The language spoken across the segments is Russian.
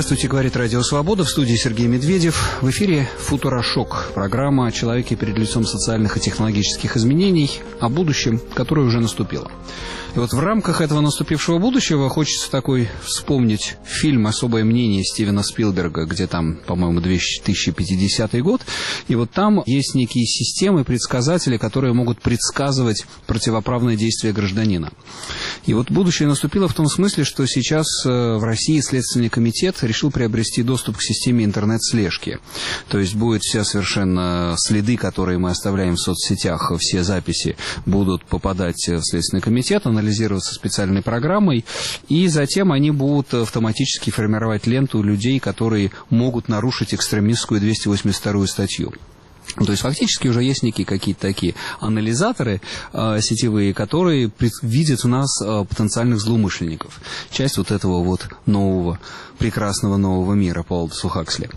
Здравствуйте, говорит Радио Свобода, в студии Сергей Медведев. В эфире «Футурошок», программа о человеке перед лицом социальных и технологических изменений, о будущем, которое уже наступило. И вот в рамках этого наступившего будущего хочется такой вспомнить фильм «Особое мнение» Стивена Спилберга, где там, по-моему, 2050 год, и вот там есть некие системы, предсказатели, которые могут предсказывать противоправные действия гражданина. И вот будущее наступило в том смысле, что сейчас в России Следственный комитет решил приобрести доступ к системе интернет-слежки. То есть будет все совершенно следы, которые мы оставляем в соцсетях, все записи будут попадать в Следственный комитет, анализироваться специальной программой, и затем они будут автоматически формировать ленту людей, которые могут нарушить экстремистскую 282 статью. То есть фактически уже есть некие какие-то такие анализаторы сетевые, которые видят в нас потенциальных злоумышленников. Часть вот этого вот нового, прекрасного нового мира по Алдосу Хаксли.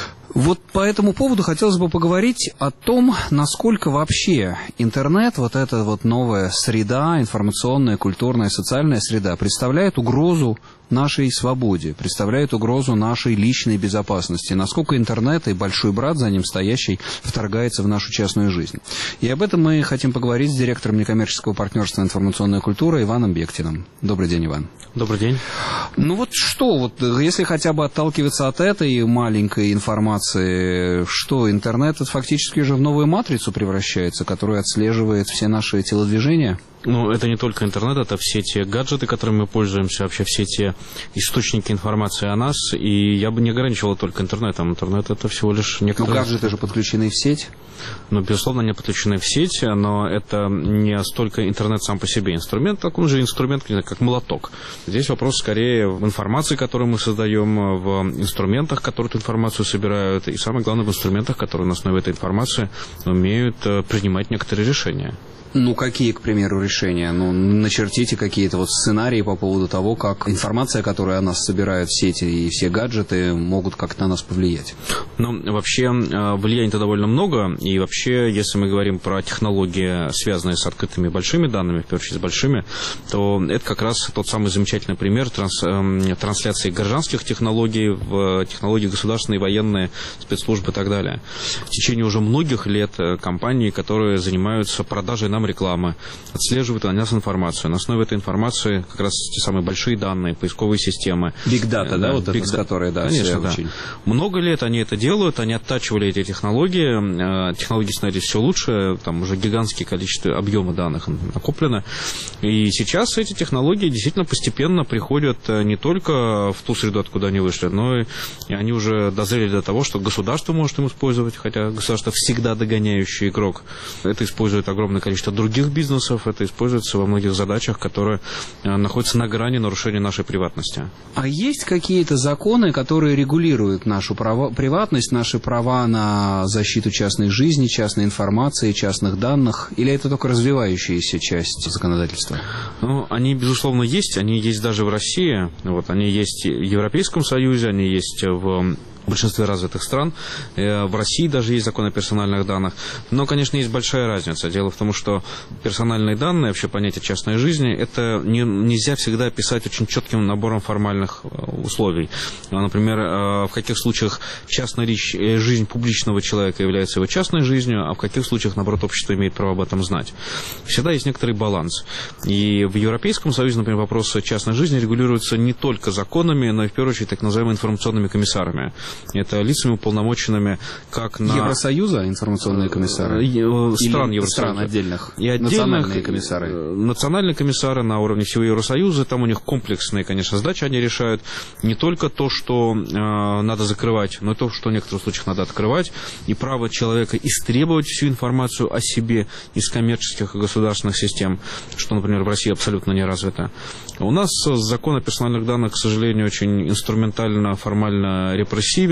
Вот по этому поводу хотелось бы поговорить о том, насколько вообще интернет, вот эта вот новая среда, информационная, культурная, социальная среда, представляет угрозу нашей свободе, представляет угрозу нашей личной безопасности, насколько интернет и большой брат, за ним стоящий, вторгается в нашу частную жизнь. И об этом мы хотим поговорить с директором некоммерческого партнерства «Информационная культура» Иваном Бектиным. Добрый день, Иван. Добрый день. Ну вот что, вот если хотя бы отталкиваться от этой маленькой информации, что интернет это фактически уже в новую матрицу превращается, которая отслеживает все наши телодвижения? Ну, это не только интернет, это все те гаджеты, которыми мы пользуемся, вообще все те источники информации о нас, и я бы не ограничивал только интернетом. Интернет это всего лишь некоторые... Но гаджеты же подключены в сеть? Ну, безусловно, они подключены в сеть, но это не столько интернет сам по себе инструмент, так он же инструмент, как молоток. Здесь вопрос скорее в информации, которую мы создаем, в инструментах, которые эту информацию собирают, и самое главное в инструментах, которые на основе этой информации умеют принимать некоторые решения. Ну, какие, к примеру, решения? Ну, начертите какие-то вот сценарии по поводу того, как информация, которая о нас собирает в сети и все гаджеты, могут как-то на нас повлиять. Ну, вообще, влияний-то довольно много, и вообще, если мы говорим про технологии, связанные с открытыми большими данными, в первую очередь с большими, то это как раз тот самый замечательный пример трансляции гражданских технологий в технологии государственные, военные, спецслужбы и так далее. В течение уже многих лет компании, которые занимаются продажей нам рекламы, отслеживают о нас информацию. На основе этой информации как раз те самые большие данные, поисковые системы. Big Data, да, вот это, с которой, да, конечно, да. Много лет они это делают, они оттачивали эти технологии. Технологии становились все лучше, там уже гигантские количество объема данных накоплено. И сейчас эти технологии действительно постепенно приходят не только в ту среду, откуда они вышли, но и они уже дозрели до того, что государство может им использовать, хотя государство всегда догоняющий игрок. Это использует огромное количество других бизнесов, это используется во многих задачах, которые находятся на грани нарушения нашей приватности. А есть какие-то законы, которые регулируют нашу приватность, наши права на защиту частной жизни, частной информации, частных данных, или это только развивающаяся часть законодательства? Ну, они, безусловно, есть, они есть даже в России, вот, они есть в Европейском Союзе, они есть в большинстве развитых стран. В России даже есть закон о персональных данных. Но, конечно, есть большая разница. Дело в том, что персональные данные, вообще понятие частной жизни, это нельзя всегда описать очень четким набором формальных условий. Например, в каких случаях частная жизнь публичного человека является его частной жизнью, а в каких случаях, наоборот, общество имеет право об этом знать. Всегда есть некоторый баланс. И в Европейском Союзе, например, вопросы частной жизни регулируются не только законами, но и, в первую очередь, так называемыми информационными комиссарами. Это лицами уполномоченными как на... Евросоюза информационные комиссары? Стран Евросоюза. Стран отдельных? И отдельных. Национальные комиссары? Национальные комиссары на уровне всего Евросоюза. Там у них комплексные, конечно, задачи. Они решают не только то, что надо закрывать, но и то, что в некоторых случаях надо открывать. И право человека истребовать всю информацию о себе из коммерческих и государственных систем, что, например, в России абсолютно не развито. У нас закон о персональных данных, к сожалению, очень инструментально, формально репрессивен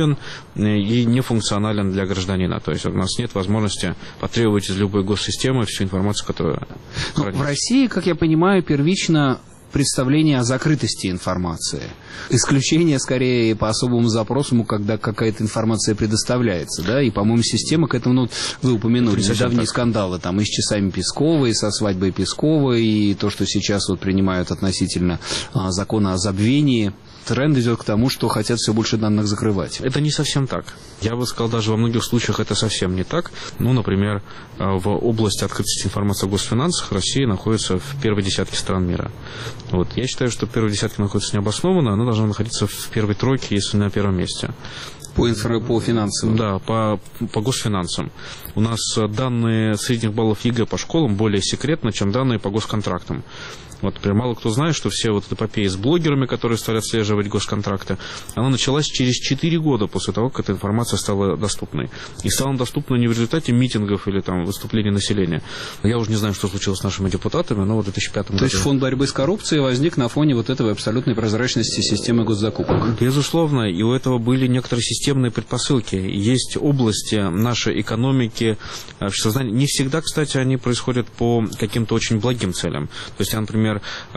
и нефункционален для гражданина. То есть у нас нет возможности потребовать из любой госсистемы всю информацию, которая... В России, как я понимаю, первично представление о закрытости информации. Исключение, скорее, по особому запросу, когда какая-то информация предоставляется, да, и, по-моему, система к этому, вы упомянули недавние скандалы, там, и с часами Пескова, и со свадьбой Пескова, и то, что сейчас вот принимают относительно закона о забвении. Тренд идет к тому, что хотят все больше данных закрывать. Это не совсем так. Я бы сказал, даже во многих случаях это совсем не так. Ну, например, в области открытости информации о госфинансах Россия находится в первой десятке стран мира. Вот. Я считаю, что в первой десятке находится необоснованно, она должна находиться в первой тройке, если не на первом месте. По финансовым? Да, по госфинансам. У нас данные средних баллов ЕГЭ по школам более секретны, чем данные по госконтрактам. Вот, например, мало кто знает, что все вот эта эпопея с блогерами, которые стали отслеживать госконтракты, она началась через 4 года после того, как эта информация стала доступной. И стала доступна не в результате митингов или там выступлений населения. Я уже не знаю, что случилось с нашими депутатами, но в 2005 году... То есть фонд борьбы с коррупцией возник на фоне вот этой абсолютной прозрачности системы госзакупок? Безусловно, и у этого были некоторые системные предпосылки. Есть области нашей экономики, обществознания. Не всегда, кстати, они происходят по каким-то очень благим целям. То есть, например,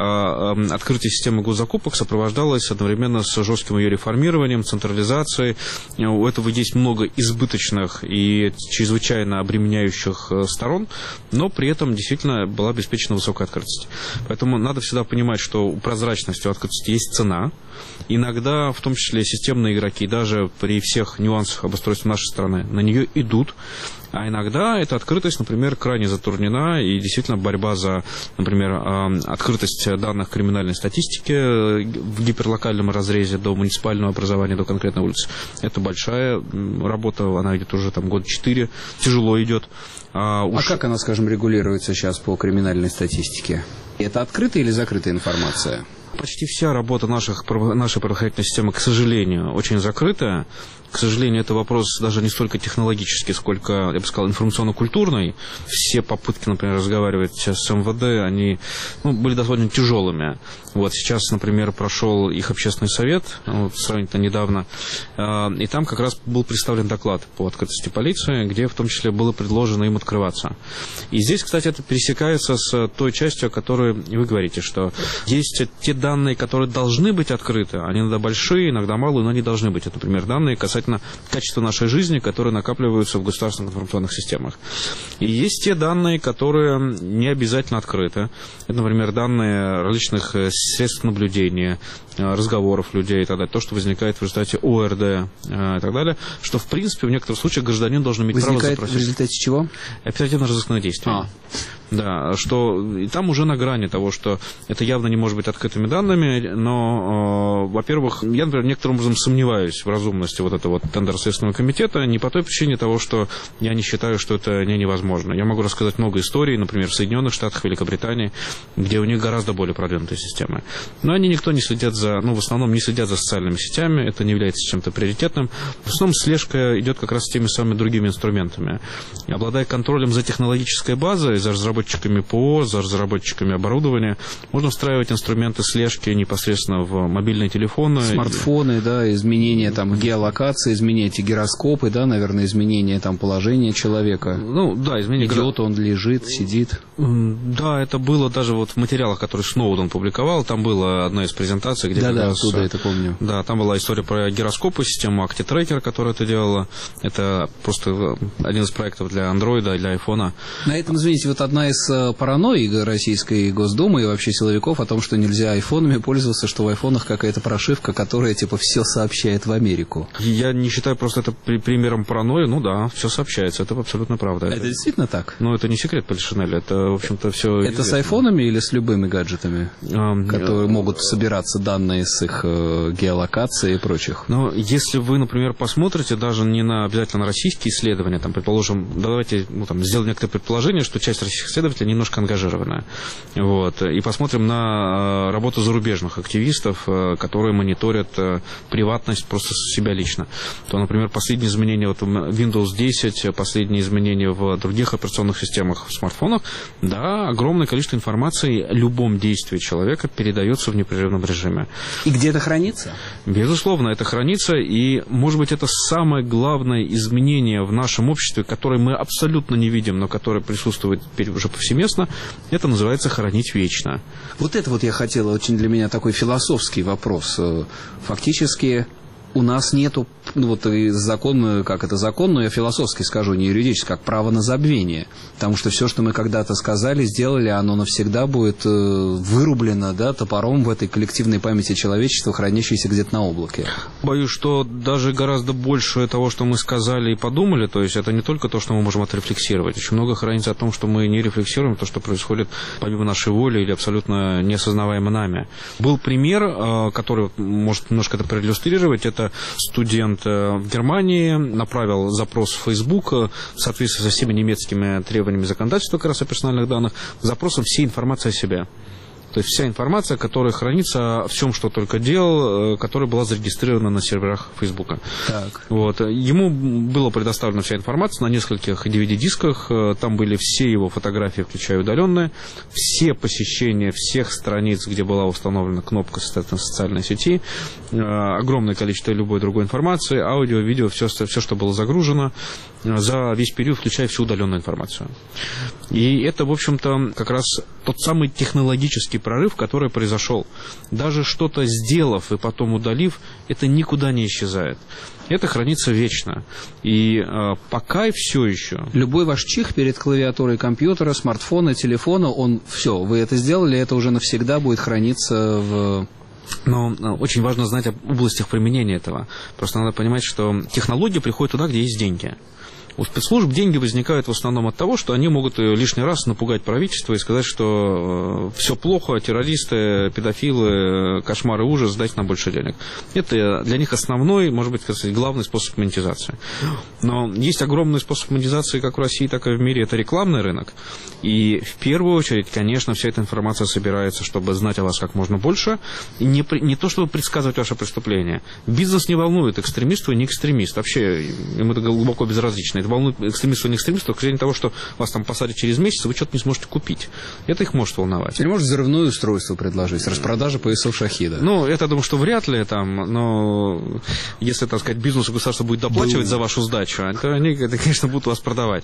открытие системы госзакупок сопровождалось одновременно с жестким ее реформированием, централизацией. У этого есть много избыточных и чрезвычайно обременяющих сторон, но при этом действительно была обеспечена высокая открытость. Поэтому надо всегда понимать, что у прозрачности, у открытости есть цена. Иногда, в том числе системные игроки, даже при всех нюансах обустройства нашей страны, на нее идут. А иногда эта открытость, например, крайне затруднена, и действительно борьба за, например, открытость данных криминальной статистики в гиперлокальном разрезе до муниципального образования, до конкретной улицы. Это большая работа, она идет уже там год 4, тяжело идет. Как она, скажем, регулируется сейчас по криминальной статистике? Это открытая или закрытая информация? Почти вся работа нашей правоохранительной системы, к сожалению, очень закрытая. К сожалению, это вопрос даже не столько технологический, сколько, я бы сказал, информационно-культурный. Все попытки, например, разговаривать с МВД, они были довольно тяжелыми. Вот сейчас, например, прошел их общественный совет, сравнительно недавно, и там как раз был представлен доклад по открытости полиции, где в том числе было предложено им открываться. И здесь, кстати, это пересекается с той частью, о которой вы говорите, что есть те данные, которые должны быть открыты, они иногда большие, иногда малые, но они должны быть. Это, например, данные касательно качества нашей жизни, которые накапливаются в государственных информационных системах. И есть те данные, которые не обязательно открыты. Это, например, данные различных средств наблюдения, разговоров людей и так далее, то, что возникает в результате ОРД и так далее, что, в принципе, в некоторых случаях гражданин должен иметь право запросить. Возникает в результате чего? Оперативно-розыскное действие. Да, что и там уже на грани того, что это явно не может быть открытыми данными, но, во-первых, я, например, некоторым образом сомневаюсь в разумности вот этого тендера Следственного комитета, не по той причине того, что я не считаю, что это невозможно. Я могу рассказать много историй, например, в Соединенных Штатах, Великобритании, где у них гораздо более продвинутая система. Но они никто не следят в основном не следят за социальными сетями, это не является чем-то приоритетным. В основном слежка идет как раз с теми самыми другими инструментами. И обладая контролем за технологической базой, за разработчиками ПО, за разработчиками оборудования, можно встраивать инструменты слежки непосредственно в мобильные телефоны. Смартфоны, да, изменения там геолокации, изменения эти гироскопы, да, наверное, изменения там положения человека. Да, изменения. Идет он, лежит, сидит. Да, это было даже вот в материалах, которые Сноуден публиковал, там была одна из презентаций, где... Да, оттуда это помню. Да, там была история про гироскопы, систему ActiTracker, которая это делала. Это просто один из проектов для Андроида, для айфона. На этом, извините, вот одна из паранойи Российской Госдумы и вообще силовиков о том, что нельзя айфонами пользоваться, что в айфонах какая-то прошивка, которая типа все сообщает в Америку. Я не считаю просто это примером паранойи, да, все сообщается, это абсолютно правда. Это действительно так? Это не секрет Полишинеля, это, в общем-то, все... Это с айфонами или с любыми гаджетами, которые могут собираться данные с их геолокации и прочих? Если вы, например, посмотрите даже не обязательно на российские исследования, там, предположим, давайте сделаем некоторое предположение, что часть российских исследователей немножко ангажирована. И посмотрим на работу зарубежных активистов, которые мониторят приватность просто себя лично. То, например, последние изменения в Windows 10, последние изменения в других операционных системах в смартфонах Да, огромное количество информации о любом действии человека передается в непрерывном режиме. И где это хранится? Безусловно, это хранится, и, может быть, это самое главное изменение в нашем обществе, которое мы абсолютно не видим, но которое присутствует теперь уже повсеместно, это называется «хранить вечно». Вот это вот я хотел, очень для меня такой философский вопрос. Фактически у нас нету, вот закон, как это закон, но я философски скажу, не юридически, как право на забвение. Потому что все, что мы когда-то сказали, сделали, оно навсегда будет вырублено, да, топором в этой коллективной памяти человечества, хранящейся где-то на облаке. Боюсь, что даже гораздо больше того, что мы сказали и подумали, то есть это не только то, что мы можем отрефлексировать. Очень много хранится о том, что мы не рефлексируем, то, что происходит помимо нашей воли или абсолютно неосознаваемо нами. Был пример, который может немножко это проиллюстрировать. Это студент в Германии направил запрос в Facebook в соответствии со всеми немецкими требованиями законодательства как раз о персональных данных, запросом всей информации о себе. То есть вся информация, которая хранится о всем, что только делал, которая была зарегистрирована на серверах Фейсбука. Вот. Ему была предоставлена вся информация на нескольких DVD-дисках. Там были все его фотографии, включая удаленные, все посещения всех страниц, где была установлена кнопка социальной сети, огромное количество любой другой информации, аудио, видео, все, что было загружено за весь период, включая всю удаленную информацию. И это, в общем-то, как раз тот самый технологический прорыв, который произошел. Даже что-то сделав и потом удалив, это никуда не исчезает. Это хранится вечно. И пока и все еще. Любой ваш чих перед клавиатурой компьютера, смартфона, телефона, он все, вы это сделали, это уже навсегда будет храниться в... Но очень важно знать об областях применения этого. Просто надо понимать, что технология приходит туда, где есть деньги. У спецслужб деньги возникают в основном от того, что они могут лишний раз напугать правительство и сказать, что все плохо, террористы, педофилы, кошмар и ужас, дайте нам больше денег. Это для них основной, может быть, главный способ монетизации. Но есть огромный способ монетизации как в России, так и в мире, это рекламный рынок. И в первую очередь, конечно, вся эта информация собирается, чтобы знать о вас как можно больше. И не то, чтобы предсказывать ваше преступление. Бизнес не волнует, экстремист вы не экстремист. Вообще, им это глубоко безразлично. Это волнует экстремистов и не экстремистов, к того, что вас там посадят через месяц, вы что-то не сможете купить. Это их может волновать. Или может взрывное устройство предложить, распродажа поясов шахида. Ну, это, думаю, что вряд ли там, но если, так сказать, бизнес и государство будет доплачивать за вашу сдачу, то они, конечно, будут вас продавать.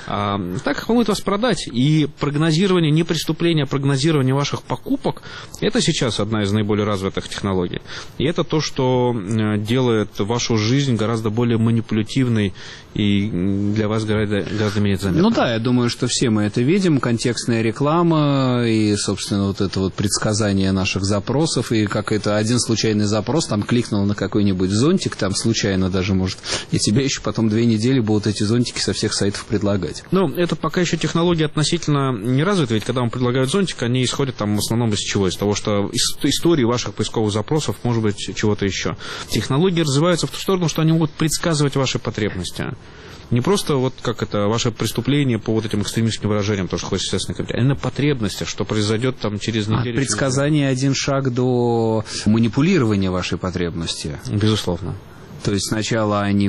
Так как волнует вас продать, и прогнозирование, не преступление, а прогнозирование ваших покупок, это сейчас одна из наиболее развитых технологий. И это то, что делает вашу жизнь гораздо более манипулятивной и для вас гораздо менее заметно. Ну да, я думаю, что все мы это видим. Контекстная реклама и, собственно, вот это вот предсказание наших запросов. И как это один случайный запрос, там кликнул на какой-нибудь зонтик, там случайно даже, может, и тебе еще потом 2 недели будут эти зонтики со всех сайтов предлагать. Ну, это пока еще технологии относительно не развиты, ведь когда вам предлагают зонтик, они исходят там в основном из чего? Из того, что истории ваших поисковых запросов, может быть, чего-то еще. Технологии развиваются в ту сторону, что они могут предсказывать ваши потребности. Не просто вот как это ваше преступление по вот этим экстремистским выражениям, то, что хочет Следственный комитет, а именно потребности, что произойдет там через неделю. Предсказание один шаг до манипулирования вашей потребности. Безусловно. То есть сначала они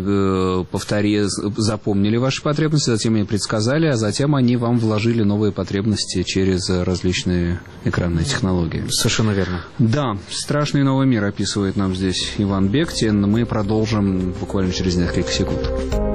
запомнили ваши потребности, затем они предсказали, а затем они вам вложили новые потребности через различные экранные технологии. Совершенно верно. Да, страшный новый мир описывает нам здесь Иван Бектин. Мы продолжим буквально через несколько секунд.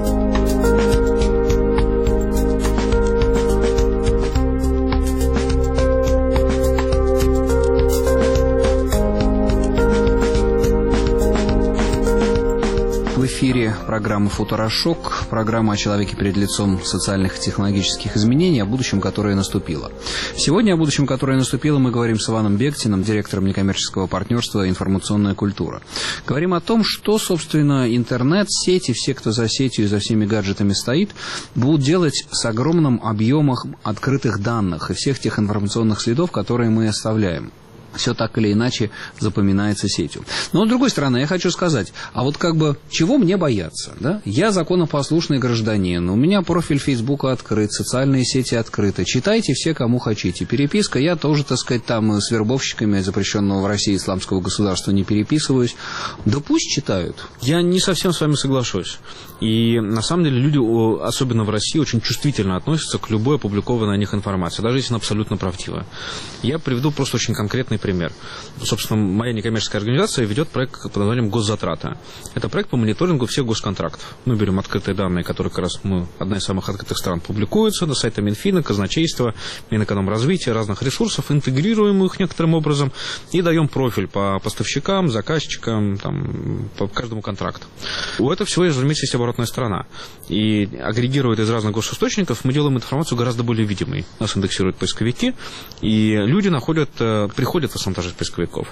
В эфире программа «Футурошок», программа о человеке перед лицом социальных и технологических изменений, о будущем, которое наступило. Сегодня о будущем, которое наступило, мы говорим с Иваном Бектиным, директором некоммерческого партнерства «Информационная культура». Говорим о том, что, собственно, интернет, сети, все, кто за сетью и за всеми гаджетами стоит, будут делать с огромным объемом открытых данных и всех тех информационных следов, которые мы оставляем. все так или иначе запоминается сетью. Но, с другой стороны, я хочу сказать, а вот как бы чего мне бояться? Да? Я законопослушный гражданин, у меня профиль Фейсбука открыт, социальные сети открыты. Читайте все, кому хотите. Переписка, я тоже, так сказать, там с вербовщиками запрещенного в России исламского государства не переписываюсь. Да пусть читают. Я не совсем с вами соглашусь. И на самом деле люди, особенно в России, очень чувствительно относятся к любой опубликованной о них информации, даже если она абсолютно правдивая. Я приведу просто очень конкретный пример. Собственно, моя некоммерческая организация ведет проект под названием «Госзатраты». Это проект по мониторингу всех госконтрактов. Мы берем открытые данные, которые как раз одна из самых открытых стран публикуются на сайте Минфина, казначейства, Минэкономразвития, разных ресурсов, интегрируем их некоторым образом и даем профиль по поставщикам, заказчикам, там, по каждому контракту. У этого всего, разумеется, есть оборотная сторона. И агрегируя из разных госисточников, мы делаем информацию гораздо более видимой. Нас индексируют поисковики, и люди приходят в основном даже из поисковиков.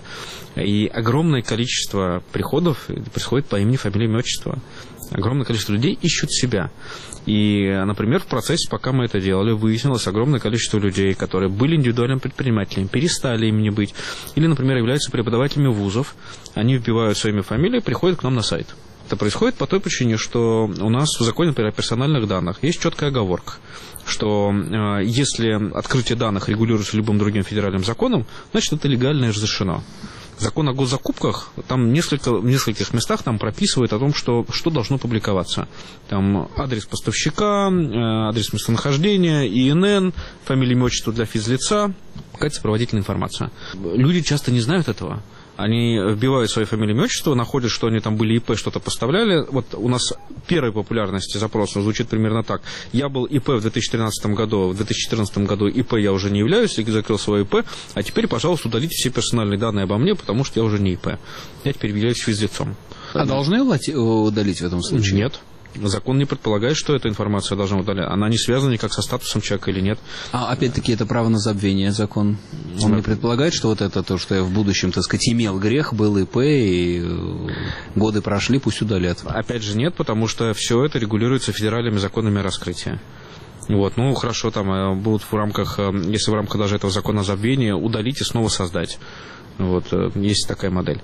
И огромное количество приходов происходит по имени, фамилии, имя, отчество. Огромное количество людей ищут себя. И, например, в процессе, пока мы это делали, выяснилось огромное количество людей, которые были индивидуальными предпринимателями, перестали ими не быть. Или, например, являются преподавателями вузов. Они вбивают свои имя, фамилии, приходят к нам на сайт. Это происходит по той причине, что у нас в законе, например, о персональных данных есть четкая оговорка, что если открытие данных регулируется любым другим федеральным законом, значит, это легально и разрешено. Закон о госзакупках, там в нескольких местах там прописывает о том, что должно публиковаться. Там адрес поставщика, адрес местонахождения, ИНН, фамилия, имя, отчество для физлица, какая-то сопроводительная информация. Люди часто не знают этого. Они вбивают свои фамилии, имя, отчество, находят, что они там были ИП, что-то поставляли. Вот у нас первой популярности запроса звучит примерно так. Я был ИП в 2013 году, в 2014 году ИП я уже не являюсь, я закрыл свой ИП, а теперь, пожалуйста, удалите все персональные данные обо мне, потому что я уже не ИП. Я теперь являюсь физлицом. А должны удалить в этом случае? Нет. Закон не предполагает, что эта информация должна удалять. Она не связана никак со статусом человека или нет. А опять-таки это право на забвение закон. Он не предполагает, что вот это то, что я в будущем, так сказать, имел грех, был ИП, и годы прошли, пусть удалят. Опять же нет, потому что все это регулируется федеральными законами о раскрытии. Вот, ну хорошо, там будут если в рамках даже этого закона о забвении, удалить и снова создать. Вот, есть такая модель.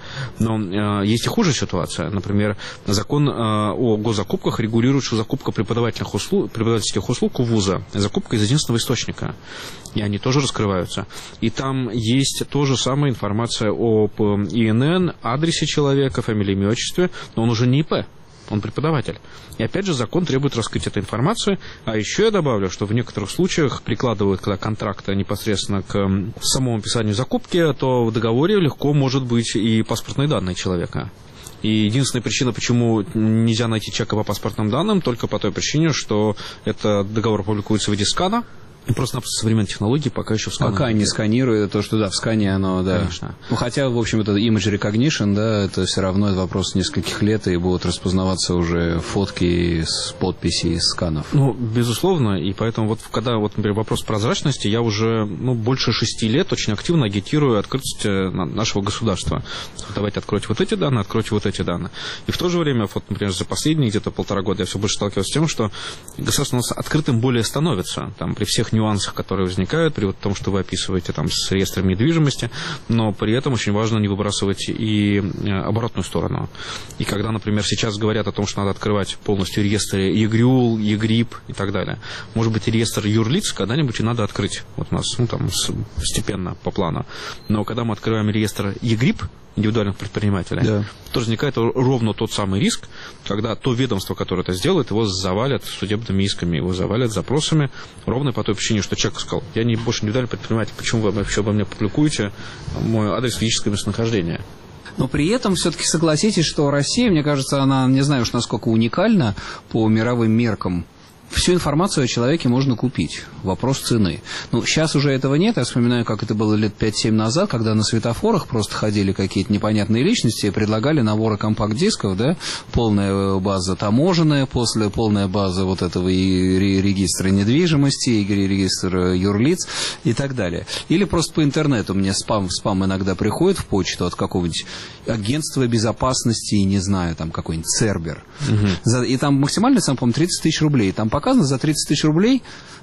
Но есть и хуже ситуация. Например, закон о госзакупках регулирует, что закупка преподавательских услуг у вуза, закупка из единственного источника. И они тоже раскрываются. И там есть тоже самая информация об ИНН, адресе человека, фамилии, имя, отчестве, но он уже не ИП. Он преподаватель. И опять же закон требует раскрыть эту информацию. А еще я добавлю, что в некоторых случаях прикладывают, когда контракты непосредственно к самому описанию закупки, то в договоре легко может быть и паспортные данные человека. И единственная причина, почему нельзя найти человека по паспортным данным, только по той причине, что этот договор публикуется в виде скана. И просто-напросто современные технологии пока еще в скане. Пока не сканирует, то, что да, в скане оно, да. Конечно. Ну, хотя, в общем, это image recognition, да, это все равно вопрос нескольких лет, и будут распознаваться уже фотки с подписей, из сканов. Ну, безусловно, и поэтому вот когда, например, вопрос прозрачности, я уже больше 6 лет очень активно агитирую открытость нашего государства. Давайте откройте вот эти данные, откройте вот эти данные. И в то же время, вот, например, за последние где-то 1,5 года я все больше сталкиваюсь с тем, что государство у нас открытым более становится, там, при всех нюансах, которые возникают при том, что вы описываете там с реестром недвижимости, но при этом очень важно не выбрасывать и оборотную сторону. И когда, например, сейчас говорят о том, что надо открывать полностью реестры ЕГРЮЛ, ЕГРИП и так далее, может быть, реестр юрлиц когда-нибудь и надо открыть. Вот у нас, постепенно, по плану. Но когда мы открываем реестр ЕГРИП, индивидуальных предпринимателей, да, то возникает ровно тот самый риск, когда то ведомство, которое это сделает, его завалят судебными исками, его завалят запросами, ровно по той причине, что человек сказал, я больше индивидуальный предприниматель, почему вы вообще обо мне публикуете мой адрес физического местонахождения? Но при этом все-таки согласитесь, что Россия, мне кажется, она, не знаю уж насколько уникальна по мировым меркам. Всю информацию о человеке можно купить. Вопрос цены. Сейчас уже этого нет. Я вспоминаю, как это было лет 5-7 назад, когда на светофорах просто ходили какие-то непонятные личности и предлагали наборы компакт-дисков, да, полная база таможенная, после полная база вот этого и регистра недвижимости, и регистр юрлиц и так далее. Или просто по интернету мне спам иногда приходит в почту от какого-нибудь агентства безопасности, не знаю, там какой-нибудь Цербер. Угу. И там максимальная цена, по-моему, 30 тысяч рублей. Там показано за 30 тысяч рублей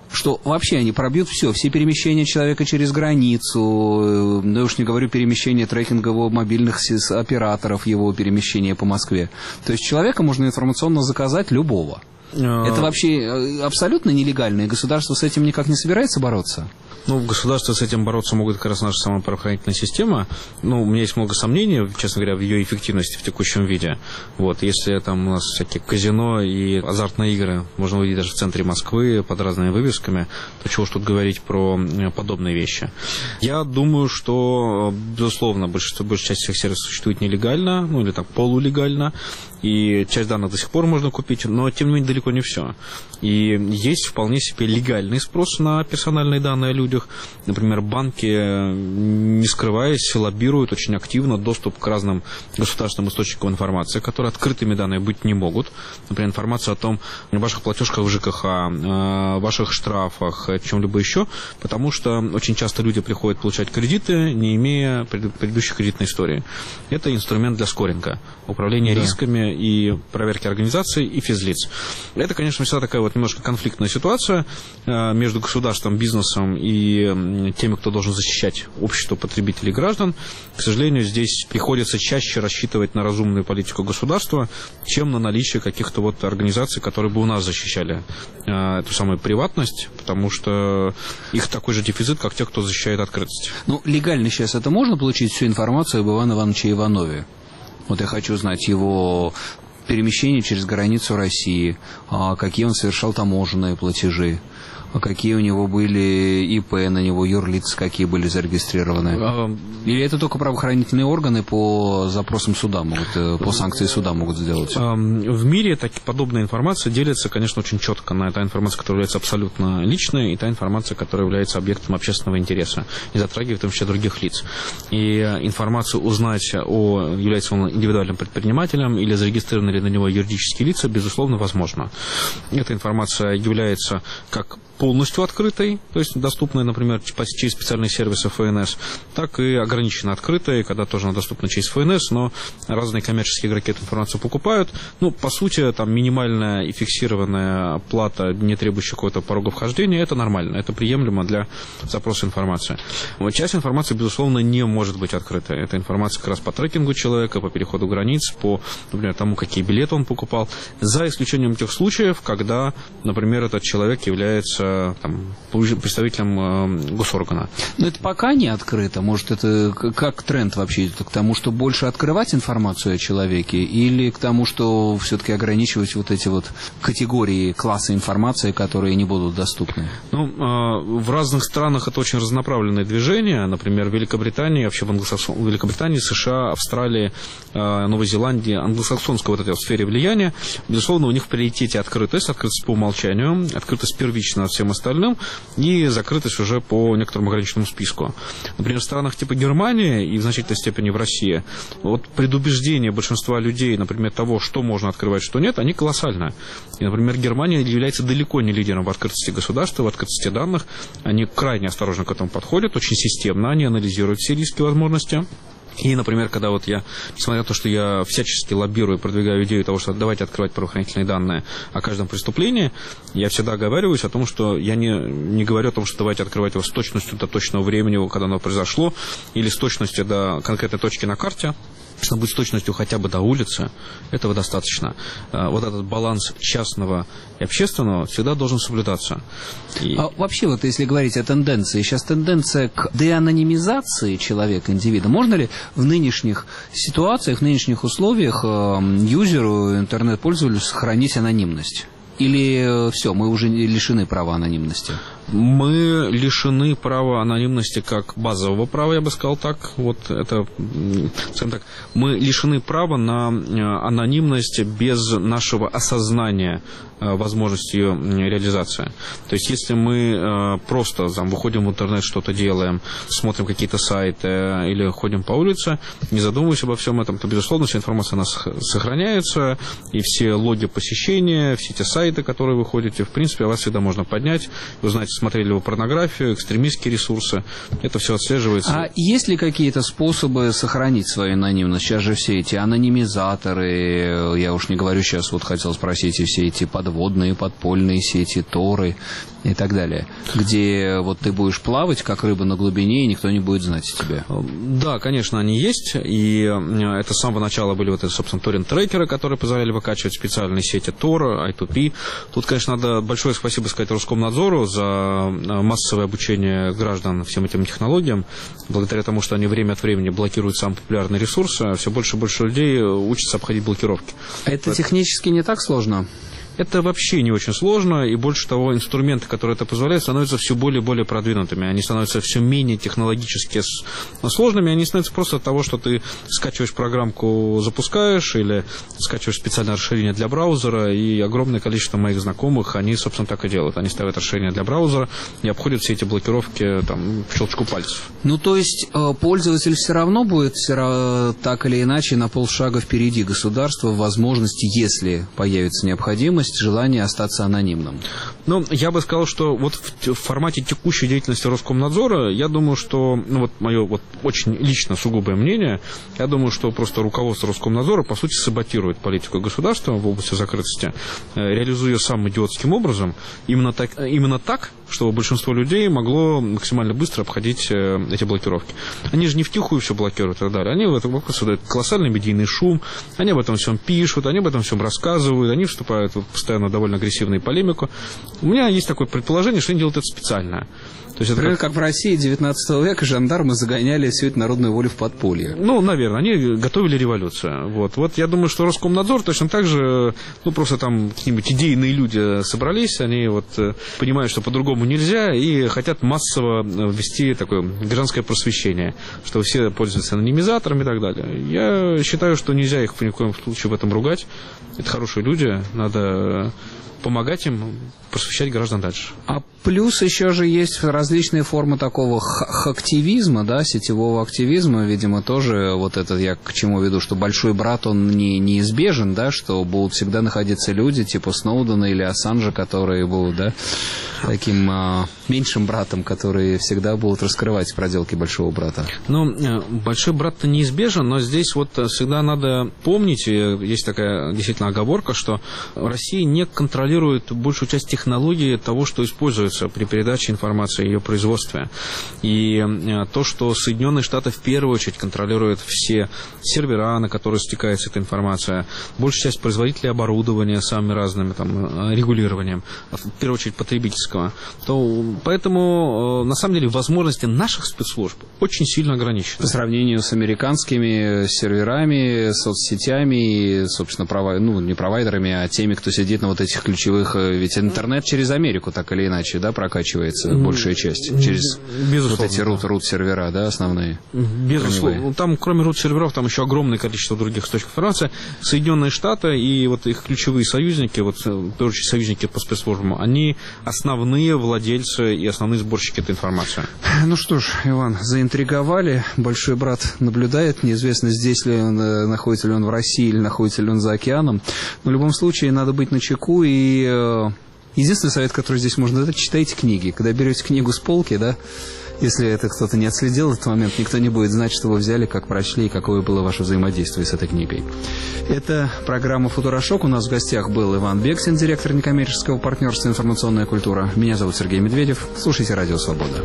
что вообще они пробьют все перемещения человека через границу, да уж не говорю перемещение трекингового мобильных операторов, его перемещения по Москве. То есть человека можно информационно заказать любого. Это вообще абсолютно нелегально, и государство с этим никак не собирается бороться? Ну, государство с этим бороться могут как раз наша самая правоохранительная система. Ну, у меня есть много сомнений, честно говоря, в ее эффективности в текущем виде. Вот, если там у нас всякие казино и азартные игры можно увидеть даже в центре Москвы под разными вывесками, то чего уж тут говорить про подобные вещи. Я думаю, что, безусловно, большая часть всех сервисов существует нелегально, ну, или так, полулегально, и часть данных до сих пор можно купить, но, тем не менее, далеко не все. И есть вполне себе легальный спрос на персональные данные о людях. Например, банки, не скрываясь, лоббируют очень активно доступ к разным государственным источникам информации, которые открытыми данными быть не могут. Например, информация о том, о ваших платежках в ЖКХ, о ваших штрафах, о чем-либо еще, потому что очень часто люди приходят получать кредиты, не имея предыдущей кредитной истории. Это инструмент для скоринга, управления рисками и проверки организаций и физлиц. Это, конечно, всегда такая вот немножко конфликтная ситуация между государством, бизнесом и теми, кто должен защищать общество, потребителей и граждан. К сожалению, здесь приходится чаще рассчитывать на разумную политику государства, чем на наличие каких-то вот организаций, которые бы у нас защищали эту самую приватность, потому что их такой же дефицит, как те, кто защищает открытость. Ну, легально сейчас это можно получить всю информацию об Иване Ивановиче Иванове? Вот я хочу знать его перемещение через границу России, какие он совершал таможенные платежи, какие у него были ИП на него, юрлицы какие были зарегистрированы. Или это только правоохранительные органы по запросам суда могут, по санкции суда могут сделать? В мире подобная информация делится, конечно, очень четко на та информация, которая является абсолютно личной, и та информация, которая является объектом общественного интереса, и затрагивает в том числе других лиц. И информацию узнать, является он индивидуальным предпринимателем или зарегистрированы ли на него юридические лица, безусловно, возможно. Эта информация является как полностью открытой, то есть доступной, например, через специальные сервисы ФНС, так и ограниченно открытой, когда тоже она доступна через ФНС, но разные коммерческие игроки эту информацию покупают. Ну, по сути, там минимальная и фиксированная плата, не требующая какого-то порога вхождения, это нормально, это приемлемо для запроса информации. Вот часть информации, безусловно, не может быть открытой. Это информация как раз по трекингу человека, по переходу границ, по, например, тому, какие билеты он покупал, за исключением тех случаев, когда, например, этот человек является представителем госоргана. Но это пока не открыто. Может, это как тренд вообще идет? К тому, что больше открывать информацию о человеке, или к тому, что все-таки ограничивать вот эти вот категории, классы информации, которые не будут доступны? Ну, в разных странах это очень разнонаправленное движение. Например, в Великобритании, вообще в Великобритании, США, Австралии, Новой Зеландии, англосаксонской вот этой вот сфере влияния, безусловно, у них в приоритете открытость по умолчанию, открытость первична всем остальным и закрытость уже по некоторому ограниченному списку. Например, в странах типа Германии и в значительной степени в России вот предубеждение большинства людей, например, того, что можно открывать, что нет, они колоссальны. И, например, Германия является далеко не лидером в открытости государства, в открытости данных. Они крайне осторожно к этому подходят, очень системно, они анализируют все риски и возможности. И, например, когда вот я, несмотря на то, что я всячески лоббирую и продвигаю идею того, что давайте открывать правоохранительные данные о каждом преступлении, я всегда оговариваюсь о том, что я не говорю о том, что давайте открывать его с точностью до точного времени, когда оно произошло, или с точностью до конкретной точки на карте. Чтобы быть с точностью хотя бы до улицы, этого достаточно. Вот этот баланс частного и общественного всегда должен соблюдаться. А вообще, вот если говорить о тенденции, сейчас тенденция к деанонимизации человека, индивида. Можно ли в нынешних ситуациях, в нынешних условиях юзеру, интернет-пользователю сохранить анонимность? Или все, мы уже лишены права анонимности? Мы лишены права анонимности как базового права, я бы сказал так. Вот это, скажем так, мы лишены права на анонимность без нашего осознания возможности ее реализации. То есть, если мы просто выходим в интернет, что-то делаем, смотрим какие-то сайты или ходим по улице, не задумываясь обо всем этом, то, безусловно, вся информация у нас сохраняется, и все логи посещения, все те сайты, которые вы ходите, в принципе, о вас всегда можно поднять, узнать смотрели бы порнографию, экстремистские ресурсы. Это все отслеживается. А есть ли какие-то способы сохранить свою анонимность? Сейчас же все эти анонимизаторы, я уж не говорю сейчас, вот хотел спросить, и все эти подводные, подпольные сети, торы и так далее, где вот ты будешь плавать, как рыба на глубине, и никто не будет знать о тебе. Да, конечно, они есть, и это с самого начала были вот эти, собственно, торрент-трекеры, которые позволяли выкачивать специальные сети Tor, I2P. Тут, конечно, надо большое спасибо сказать Роскомнадзору за массовое обучение граждан всем этим технологиям. Благодаря тому, что они время от времени блокируют самые популярные ресурсы, все больше и больше людей учатся обходить блокировки. Это технически не так сложно? Это вообще не очень сложно, и больше того, инструменты, которые это позволяют, становятся все более и более продвинутыми. Они становятся все менее технологически сложными, они становятся просто от того, что ты скачиваешь программку, запускаешь, или скачиваешь специальное расширение для браузера, и огромное количество моих знакомых, они, собственно, так и делают. Они ставят расширение для браузера и обходят все эти блокировки там, в щелчку пальцев. Ну, то есть, пользователь все равно будет так или иначе на полшага впереди государства в возможности, если появится необходимость, желание остаться анонимным. Ну, я бы сказал, что вот в формате текущей деятельности Роскомнадзора, я думаю, что, ну, вот мое вот очень лично сугубое мнение, я думаю, что просто руководство Роскомнадзора, по сути, саботирует политику государства в области закрытости, реализуя ее самым идиотским образом, именно так, чтобы большинство людей могло максимально быстро обходить эти блокировки. Они же не втихую все блокируют и так далее. Они в этом создают колоссальный медийный шум, они об этом всем пишут, они об этом всем рассказывают, они вступают в постоянно довольно агрессивную полемику. У меня есть такое предположение, что они делают это специально. То есть это как в России 19 века жандармы загоняли всю эту народную волю в подполье. Ну, наверное, они готовили революцию. Вот я думаю, что Роскомнадзор точно так же, ну, просто там какие-нибудь идейные люди собрались, они вот понимают, что по-другому нельзя, и хотят массово ввести такое гражданское просвещение, что все пользуются анонимизаторами и так далее. Я считаю, что нельзя их ни в коем случае в этом ругать. Это хорошие люди, надо помогать им просвещать граждан дальше. А плюс еще же есть различные формы такого хактивизма, да, сетевого активизма, видимо, тоже вот это я к чему веду, что большой брат, он неизбежен, да, что будут всегда находиться люди типа Сноудена или Ассанжа, которые будут, да, таким меньшим братом, которые всегда будут раскрывать проделки большого брата. Ну, большой брат-то неизбежен, но здесь вот всегда надо помнить, есть такая действительно оговорка, что Россия не контролирует большую часть технологии того, что используется при передаче информации и ее производстве. И то, что Соединенные Штаты в первую очередь контролируют все сервера, на которые стекается эта информация, большая часть производителей оборудования самыми разными там, регулированием, в первую очередь потребительского, то поэтому, на самом деле, возможности наших спецслужб очень сильно ограничены. По сравнению с американскими серверами, соцсетями и, собственно, не провайдерами, а теми, кто сидит на вот этих ключевых, ведь интернет через Америку так или иначе, да, прокачивается большая часть, через вот эти root-сервера, да, основные. Безусловно. Там, кроме root-серверов, там еще огромное количество других источников информации. Соединенные Штаты и вот их ключевые союзники, вот, в первую очередь, союзники по спецслужбам, они основные владельцы и основные сборщики этой информации. Ну что ж, Иван, заинтриговали. Большой брат наблюдает. Неизвестно, здесь ли он, находится ли он в России или находится ли он за океаном. Но в любом случае надо быть начеку. И единственный совет, который здесь можно дать, читайте книги. Когда берете книгу с полки, да, если это кто-то не отследил этот момент, никто не будет знать, что вы взяли, как прочли и какое было ваше взаимодействие с этой книгой. Это программа «Футурошок». У нас в гостях был Иван Бексин, директор некоммерческого партнерства «Информационная культура». Меня зовут Сергей Медведев. Слушайте «Радио Свобода».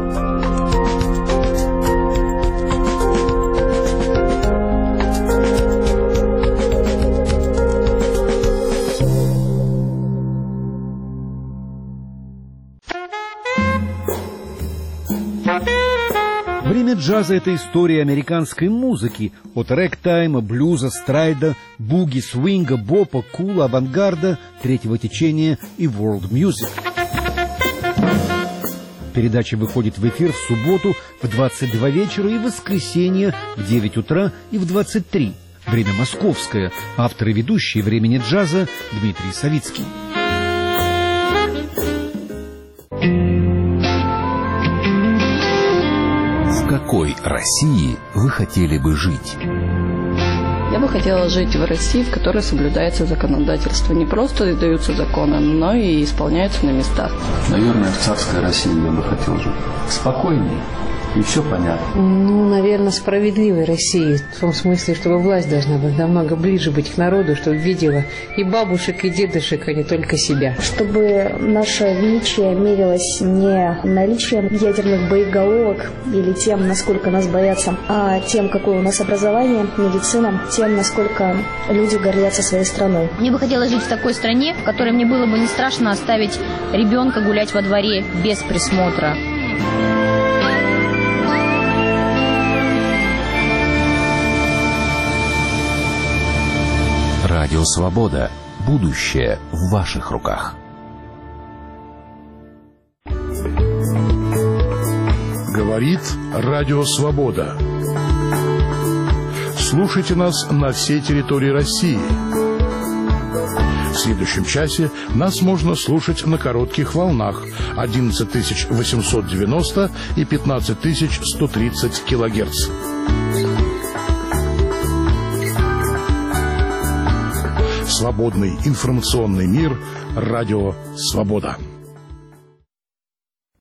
Время джаза – это история американской музыки, от рэгтайма, блюза, страйда, буги, свинга, бопа, кула, авангарда, третьего течения и world music. Передача выходит в эфир в субботу в 22 вечера и в воскресенье в 9 утра и в 23. Время московское. Автор и ведущий «Времени джаза» Дмитрий Савицкий. В какой России вы хотели бы жить? Я бы хотела жить в России, в которой соблюдается законодательство. Не просто издаются законы, но и исполняются на местах. Наверное, в царской России я бы хотел жить. Спокойнее. И все понятно. Наверное, справедливой России. В том смысле, чтобы власть должна быть намного ближе быть к народу, чтобы видела и бабушек, и дедушек, а не только себя. Чтобы наше величие мерилось не наличием ядерных боеголовок или тем, насколько нас боятся, а тем, какое у нас образование, медицина, тем, насколько люди гордятся своей страной. Мне бы хотелось жить в такой стране, в которой мне было бы не страшно оставить ребенка гулять во дворе без присмотра. Радио «Свобода». Будущее в ваших руках. Говорит Радио «Свобода». Слушайте нас на всей территории России. В следующем часе нас можно слушать на коротких волнах 11890 и 15130 килогерц. Свободный информационный мир. Радио «Свобода».